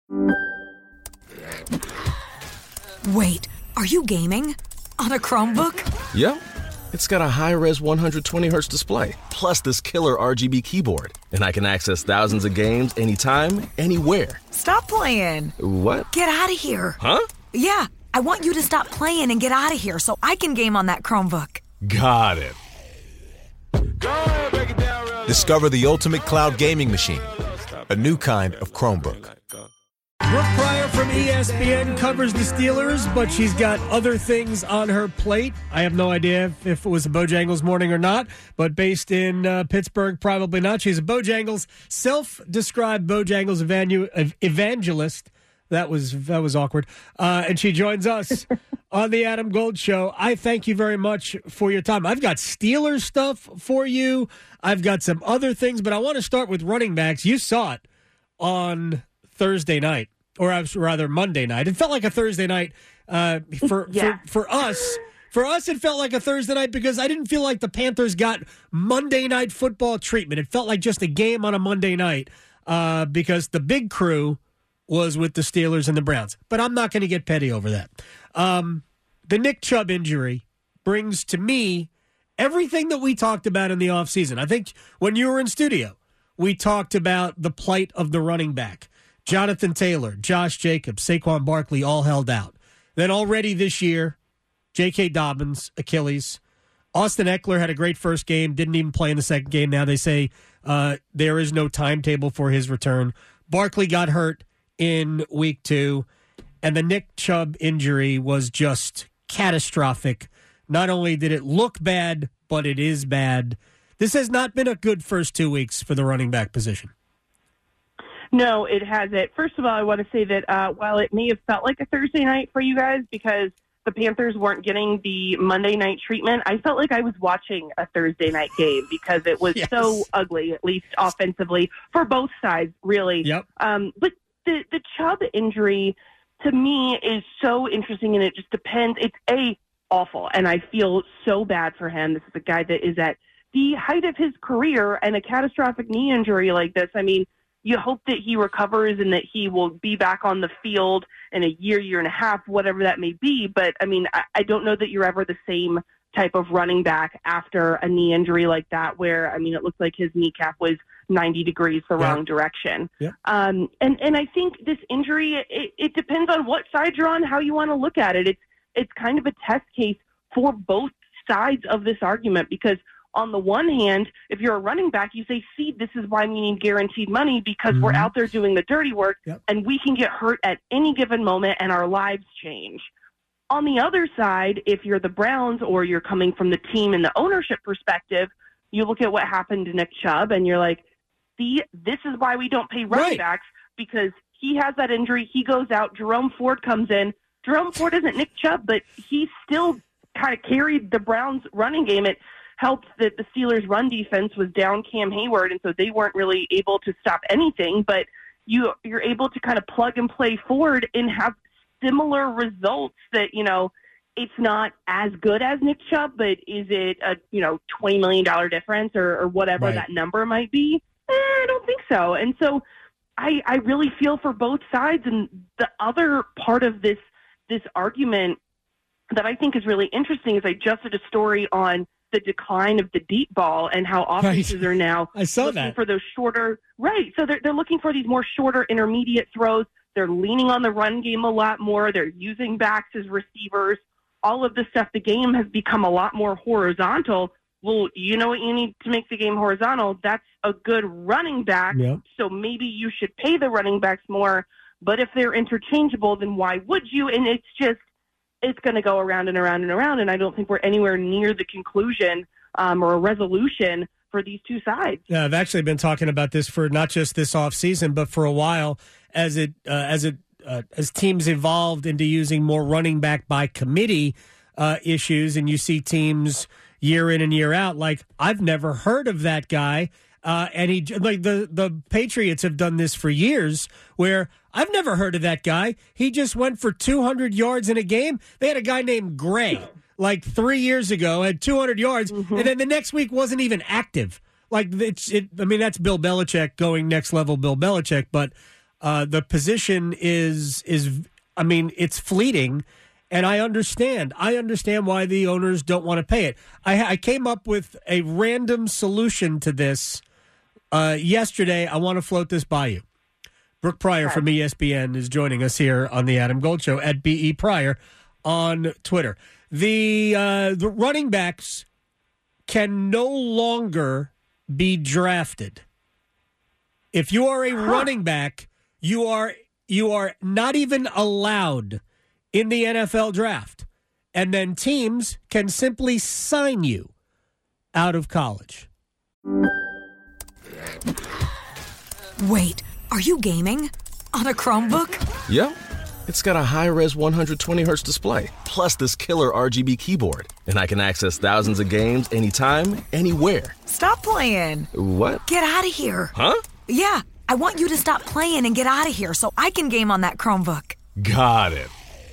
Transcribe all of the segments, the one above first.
Wait, are you gaming? On a Chromebook? Yep. It's got a high-res 120Hz display, plus this killer RGB keyboard. And I can access thousands of games anytime, anywhere. Stop playing. What? Get out of here. Huh? Yeah, I want you to stop playing and get out of here so I can game on that Chromebook. Got it. Discover the ultimate cloud gaming machine, a new kind of Chromebook. Brooke Pryor from ESPN covers the Steelers, but she's got other things on her plate. I have no idea if it was a Bojangles morning or not, but based in Pittsburgh, probably not. She's a Bojangles, self-described Bojangles evangelist. That was awkward. And she joins us on the Adam Gold Show. I thank you very much for your time. I've got Steelers stuff for you. I've got some other things, but I want to start with running backs. You saw it on Thursday night, or rather Monday night. It felt like a Thursday night for us. For us, it felt like a Thursday night because I didn't feel like the Panthers got Monday night football treatment. It felt like just a game on a Monday night because the big crew was with the Steelers and the Browns. But I'm not going to get petty over that. The Nick Chubb injury brings to me everything that we talked about in the offseason. I think when you were in studio, we talked about the plight of the running back. Jonathan Taylor, Josh Jacobs, Saquon Barkley all held out. Then already this year, J.K. Dobbins, Achilles. Austin Eckler had a great first game, didn't even play in the second game. Now they say there is no timetable for his return. Barkley got hurt in week 2, and the Nick Chubb injury was just catastrophic. Not only did it look bad, but it is bad. This has not been a good first 2 weeks for the running back position. No, it hasn't. First of all, I want to say that while it may have felt like a Thursday night for you guys because the Panthers weren't getting the Monday night treatment, I felt like I was watching a Thursday night game because it was so ugly, at least offensively, for both sides, really. Yep. But the Chubb injury, to me, is so interesting, and it just depends. It's, awful, and I feel so bad for him. This is a guy that is at the height of his career, and a catastrophic knee injury like this, I mean, you hope that he recovers and that he will be back on the field in a year and a half, whatever that may be. But, I mean, I don't know that you're ever the same type of running back after a knee injury like that where, I mean, it looked like his kneecap was 90 degrees the wrong direction. Yeah. And I think this injury, it depends on what side you're on, how you want to look at it. It's kind of a test case for both sides of this argument because on the one hand, if you're a running back, you say, see, this is why we need guaranteed money because we're out there doing the dirty work and we can get hurt at any given moment and our lives change. On the other side, if you're the Browns or you're coming from the team and the ownership perspective, you look at what happened to Nick Chubb and you're like, see, this is why we don't pay running backs because he has that injury. He goes out. Jerome Ford comes in. Jerome Ford isn't Nick Chubb, but he still kind of carried the Browns running game. It helped that the Steelers' run defense was down Cam Hayward, and so they weren't really able to stop anything. But you're able to kind of plug and play Ford and have similar results that, you know, it's not as good as Nick Chubb, but is it a, $20 million difference or whatever that number might be? I don't think so. And so I really feel for both sides. And the other part of this argument that I think is really interesting is I just did a story on the decline of the deep ball and how offenses are now looking for those shorter, so they're looking for these more shorter intermediate throws. They're leaning on the run game a lot more. They're using backs as receivers. All of this stuff, the game has become a lot more horizontal. Well, you know what you need to make the game horizontal? That's a good running back. Yep. So maybe you should pay the running backs more. But if they're interchangeable, then why would you? And it's going to go around and around and around. And I don't think we're anywhere near the conclusion or a resolution for these two sides. Yeah, I've actually been talking about this for not just this offseason, but for a while as teams evolved into using more running back by committee issues, and you see teams year in and year out, like, I've never heard of that guy. And he, like, the Patriots have done this for years where I've never heard of that guy. He just went for 200 yards in a game. They had a guy named Gray like 3 years ago, had 200 yards, and then the next week wasn't even active. Like, I mean, that's Bill Belichick going next level Bill Belichick, but The position is I mean, it's fleeting, and I understand. I understand why the owners don't want to pay it. I came up with a random solution to this yesterday. I want to float this by you. Brooke Pryor from ESPN is joining us here on the Adam Gold Show at BE Pryor on Twitter. The running backs can no longer be drafted. If you are a running back, you are not even allowed in the NFL draft. And then teams can simply sign you out of college. Wait, are you gaming? On a Chromebook? Yep. It's got a high-res 120 hertz display, plus this killer RGB keyboard. And I can access thousands of games anytime, anywhere. Stop playing. What? Get out of here. Huh? Yeah, I want you to stop playing and get out of here so I can game on that Chromebook. Got it.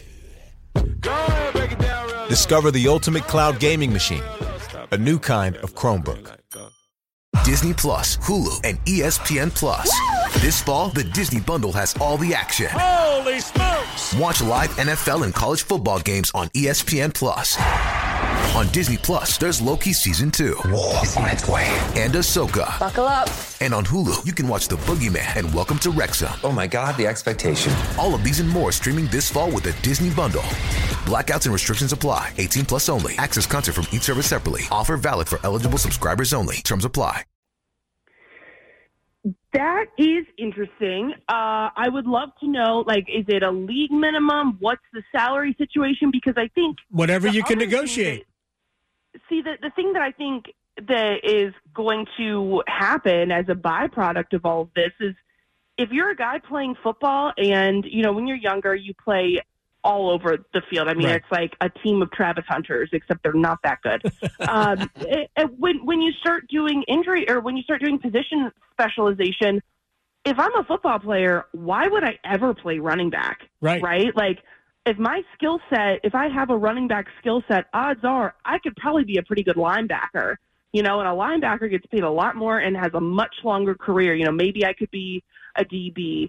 Discover the ultimate cloud gaming machine. A new kind of Chromebook. Disney Plus, Hulu, and ESPN Plus. This fall, the Disney Bundle has all the action. Holy smokes! Watch live NFL and college football games on ESPN Plus. On Disney Plus, there's Loki Season 2. War is on its way. And Ahsoka. Buckle up. And on Hulu, you can watch The Boogeyman and Welcome to Wrexham. Oh my God, the expectation. All of these and more streaming this fall with the Disney Bundle. Blackouts and restrictions apply. 18 plus only. Access content from each service separately. Offer valid for eligible subscribers only. Terms apply. That is interesting. I would love to know, is it a league minimum? What's the salary situation? Because I think whatever you can negotiate. The thing that I think that is going to happen as a byproduct of all of this is if you're a guy playing football and, when you're younger, you play all over the field. I mean, It's like a team of Travis Hunters, except they're not that good. When you start doing when you start doing position specialization, if I'm a football player, why would I ever play running back? Right? If my skill set, if I have a running back skill set, odds are I could probably be a pretty good linebacker. And a linebacker gets paid a lot more and has a much longer career. Maybe I could be a DB,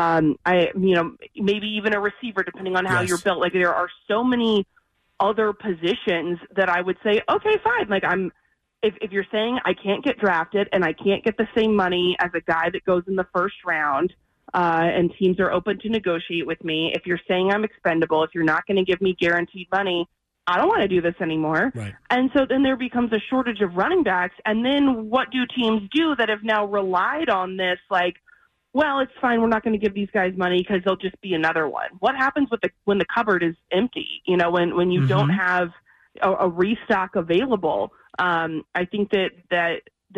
maybe even a receiver, depending on how you're built. There are so many other positions that I would say, okay, fine. If you're saying I can't get drafted and I can't get the same money as a guy that goes in the first round, and teams are open to negotiate with me. If you're saying I'm expendable, if you're not going to give me guaranteed money, I don't want to do this anymore. Right. And so then there becomes a shortage of running backs. And then what do teams do that have now relied on this? Well, it's fine. We're not going to give these guys money because they'll just be another one. What happens when the cupboard is empty? When you don't have a restock available? I think that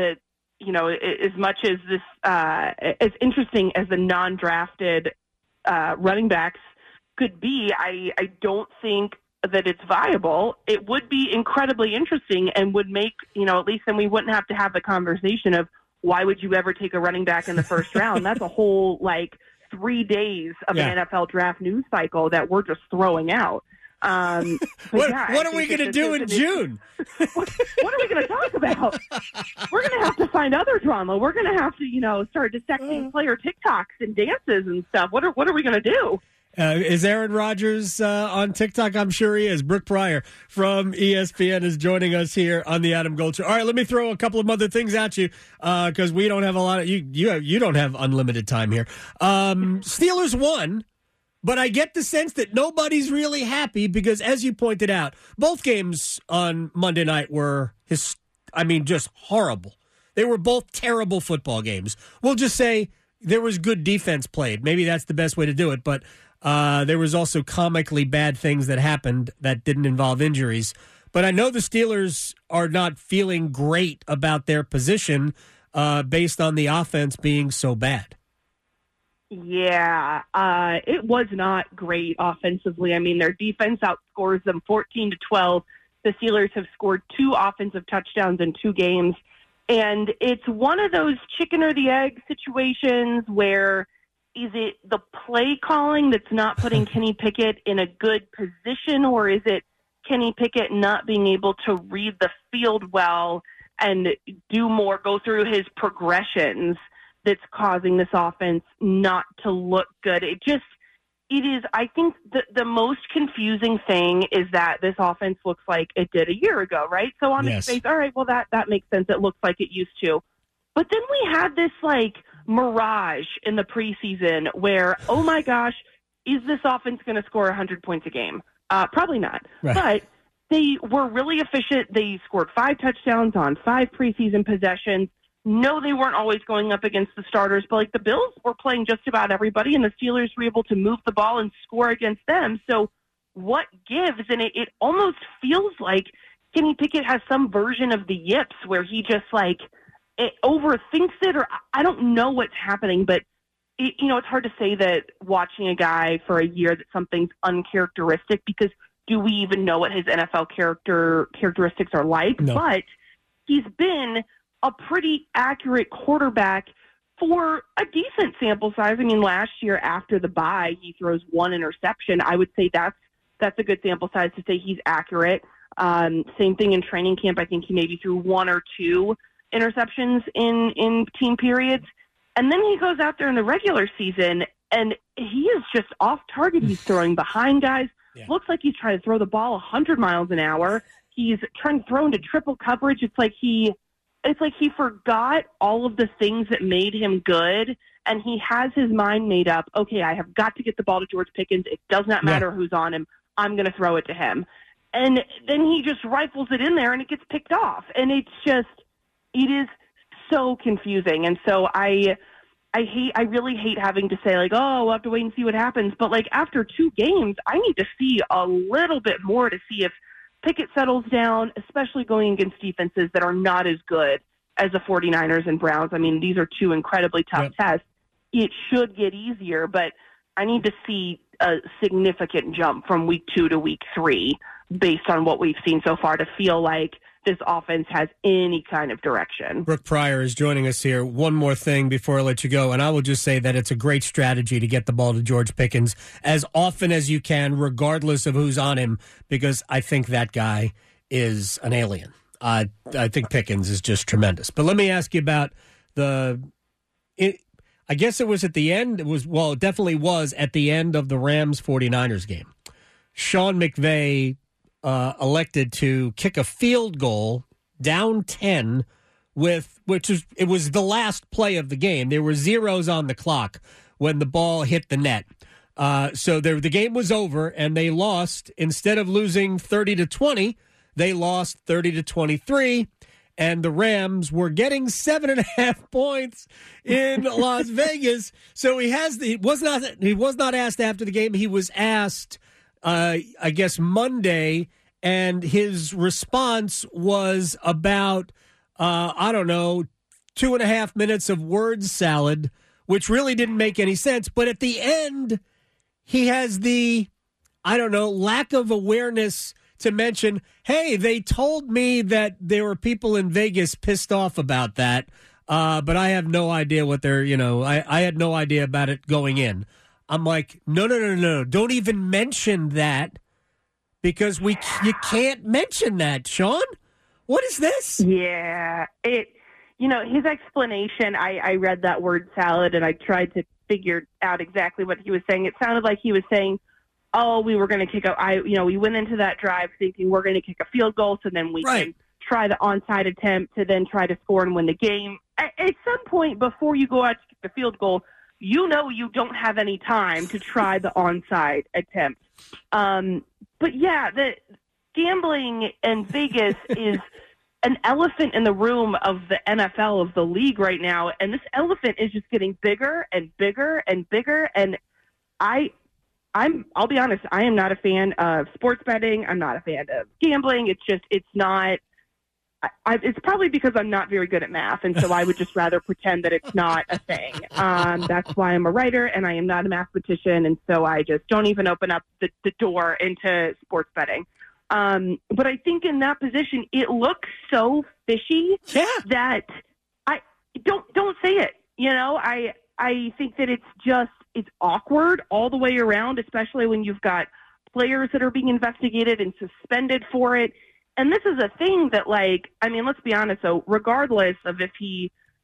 as much as this as interesting as the non-drafted running backs could be, I don't think that it's viable. It would be incredibly interesting and would make, at least then we wouldn't have to have the conversation of why would you ever take a running back in the first round? That's a whole 3 days of an NFL draft news cycle that we're just throwing out. What are we going to do in June? What are we going to talk about? We're going to have to find other drama. We're going to have to, start dissecting player TikToks and dances and stuff. What are we going to do? Is Aaron Rodgers on TikTok? I'm sure he is. Brooke Pryor from ESPN is joining us here on the Adam Gold Show. All right, let me throw a couple of other things at you because we don't have a lot of you don't have unlimited time here. Steelers won, but I get the sense that nobody's really happy because, as you pointed out, both games on Monday night were just horrible. They were both terrible football games. We'll just say there was good defense played. Maybe that's the best way to do it, but there was also comically bad things that happened that didn't involve injuries. But I know the Steelers are not feeling great about their position based on the offense being so bad. Yeah, it was not great offensively. I mean, their defense outscores them 14-12. The Steelers have scored 2 offensive touchdowns in 2 games. And it's one of those chicken or the egg situations where is it the play calling that's not putting Kenny Pickett in a good position, or is it Kenny Pickett not being able to read the field well and go through his progressions that's causing this offense not to look good. It is, I think the most confusing thing is that this offense looks like it did a year ago, right? So on its face, all right, well, that makes sense. It looks like it used to. But then we had this mirage in the preseason where, oh my gosh, is this offense going to score 100 points a game? Probably not. Right. But they were really efficient. They scored 5 touchdowns on 5 preseason possessions. No, they weren't always going up against the starters, but the Bills were playing just about everybody, and the Steelers were able to move the ball and score against them. So what gives? And it almost feels like Kenny Pickett has some version of the yips where he just it overthinks it, or I don't know what's happening, but it's hard to say that watching a guy for a year that something's uncharacteristic, because do we even know what his NFL characteristics are like? No. But he's been a pretty accurate quarterback for a decent sample size. I mean, last year after the bye, he throws 1 interception. I would say that's a good sample size to say he's accurate. Same thing in training camp. I think he maybe threw 1 or 2 interceptions in team periods. And then he goes out there in the regular season, and he is just off target. He's throwing behind guys. Yeah. Looks like he's trying to throw the ball 100 miles an hour. He's trying to throw into triple coverage. It's like he forgot all of the things that made him good, and he has his mind made up. Okay, I have got to get the ball to George Pickens. It does not matter who's on him. I'm going to throw it to him. And then he just rifles it in there, and it gets picked off. And it is so confusing. And so I really hate having to say we'll have to wait and see what happens. But after 2 games, I need to see a little bit more to see if Pickett settles down, especially going against defenses that are not as good as the 49ers and Browns. I mean, these are 2 incredibly tough tests. It should get easier, but I need to see a significant jump from week 2 to week 3 based on what we've seen so far to feel like this offense has any kind of direction. Brooke Pryor is joining us here. One more thing before I let you go, and I will just say that it's a great strategy to get the ball to George Pickens as often as you can, regardless of who's on him, because I think that guy is an alien. I think Pickens is just tremendous. But let me ask you about I guess it was at the end. It definitely was at the end of the Rams-49ers game. Sean McVay elected to kick a field goal down 10 it was the last play of the game. There were zeros on the clock when the ball hit the net. So the game was over, and they lost. Instead of losing 30-20, they lost 30-23, and the Rams were getting 7.5 points in Las Vegas. So he was not asked after the game. He was asked, I guess, Monday, and his response was about, 2.5 minutes of word salad, which really didn't make any sense. But at the end, he has the, lack of awareness to mention, hey, they told me that there were people in Vegas pissed off about that, but I have no idea what they're, I had no idea about it going in. I'm like, no, don't even mention that, because you can't mention that, Sean. What is this? Yeah, his explanation, I read that word salad, and I tried to figure out exactly what he was saying. It sounded like he was saying, we were going to kick we went into that drive thinking we're going to kick a field goal, so then we can try the onside attempt to then try to score and win the game. At some point before you go out to kick the field goal, you don't have any time to try the onside attempt. But yeah, the gambling in Vegas is an elephant in the room of the NFL, of the league right now, and this elephant is just getting bigger and bigger and bigger. And I'll be honest, I am not a fan of sports betting. I'm not a fan of gambling. It's not. It's probably because I'm not very good at math, and so I would just rather pretend that it's not a thing. That's why I'm a writer, and I am not a mathematician, and so I just don't even open up the door into sports betting. But I think in that position, it looks so fishy that I don't say it. I think that it's awkward all the way around, especially when you've got players that are being investigated and suspended for it. And this is a thing that, let's be honest, so regardless of if he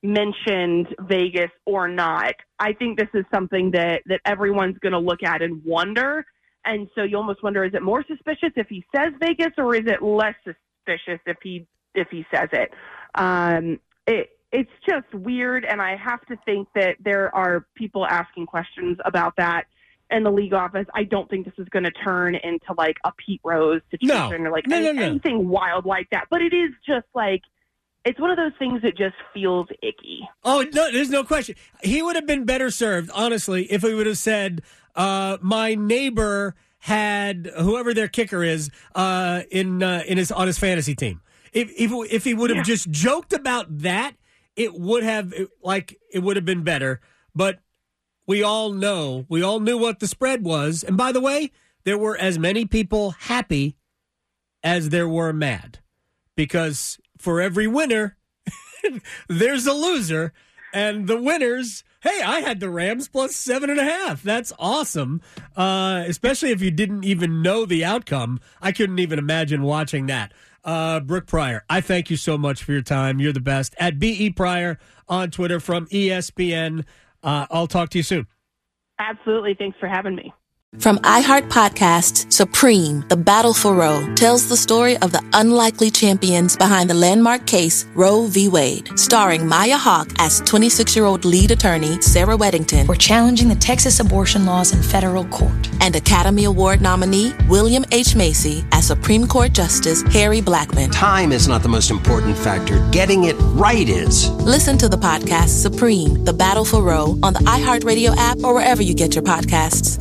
mentioned Vegas or not. I think this is something that everyone's going to look at and wonder. And so you almost wonder, is it more suspicious if he says Vegas, or is it less suspicious if he says it? It's just weird, and I have to think that there are people asking questions about that in the league office. I don't think this is going to turn into like a Pete Rose situation or anything wild like that. But it is just like, it's one of those things that just feels icky. Oh, no, there's no question. He would have been better served, honestly, if he would have said, my neighbor had whoever their kicker is on his fantasy team. If he would have just joked about that, it would have been better. But we all knew what the spread was. And by the way, there were as many people happy as there were mad, because for every winner, there's a loser, and the winners, hey, I had the Rams plus 7.5. That's awesome. Especially if you didn't even know the outcome. I couldn't even imagine watching that. Brooke Pryor, I thank you so much for your time. You're the best. At B.E. Pryor on Twitter from ESPN. I'll talk to you soon. Absolutely. Thanks for having me. From iHeart Podcasts, Supreme, The Battle for Roe, tells the story of the unlikely champions behind the landmark case Roe v. Wade. Starring Maya Hawke as 26-year-old lead attorney Sarah Weddington. We're challenging the Texas abortion laws in federal court. And Academy Award nominee William H. Macy as Supreme Court Justice Harry Blackmun. Time is not the most important factor. Getting it right is. Listen to the podcast Supreme, The Battle for Roe on the iHeartRadio app or wherever you get your podcasts.